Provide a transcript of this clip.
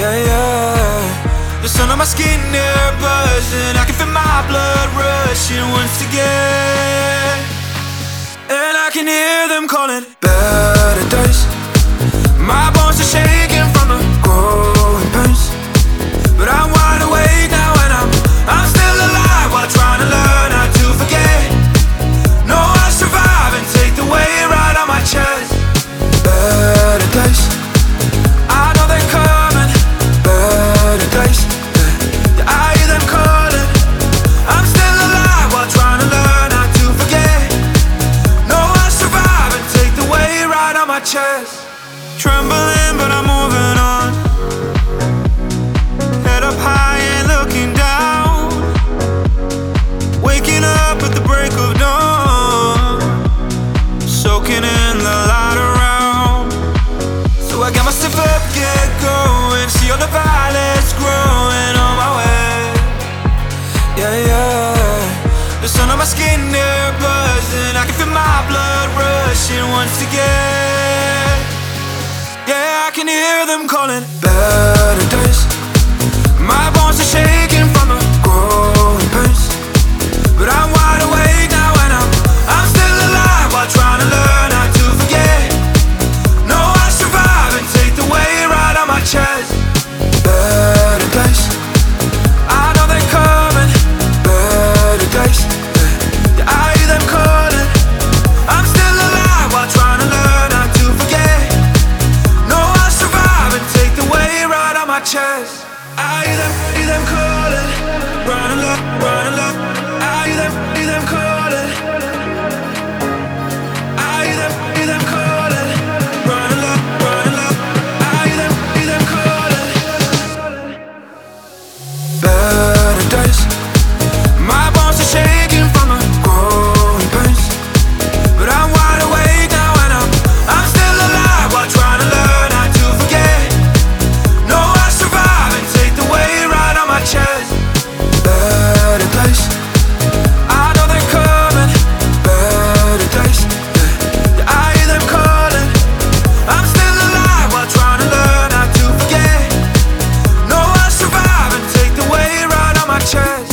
Yeah, yeah. The sun on my skin, they're buzzing. I can feel my blood rushing once again. And I can hear them calling better days. My bones are shaking from the growing pains, but I'm wide awake now and I'm still alive while trying to learn how to forget. No, I survive and take the weight right on my chest. Better days, I know they're coming. Better days, yeah, I hear them calling. I'm still alive while trying to learn how to forget. No, I survive and take the weight right on my chest. Trembling, but I'm moving on. Head up high and looking down. Waking up at the break of dawn, soaking in the light around. So I got myself up, get going. See all the violets growing on my way. Yeah, yeah. The sun on my skin, they're buzzing. I can feel my blood rushing once again. Yeah, I can hear them calling better days. My bones are shaking from the growing pains, but I'm wide awake now and I'm still alive while trying to learn how to forget. No, I survive and take the weight right on my chest. Better days, I know they're coming. Better days, yeah, I hear them calling. I'm still alive while trying to learn how to forget. No, I survive and take the weight right on my chest. I hear them calling. Running low, running low. I hear them calling. I hear them calling. Running low, running low. I hear them calling. Better days. My bones are shaking from the growing pains, but I'm wide awake now and I'm still alive while trying to learn how to forget. No, I survive and take the weight right on my chest. Better days, I know they're coming. Better days, yeah, I hear them calling. I'm still alive while trying to learn how to forget. No, I survive and take the weight right on my chest.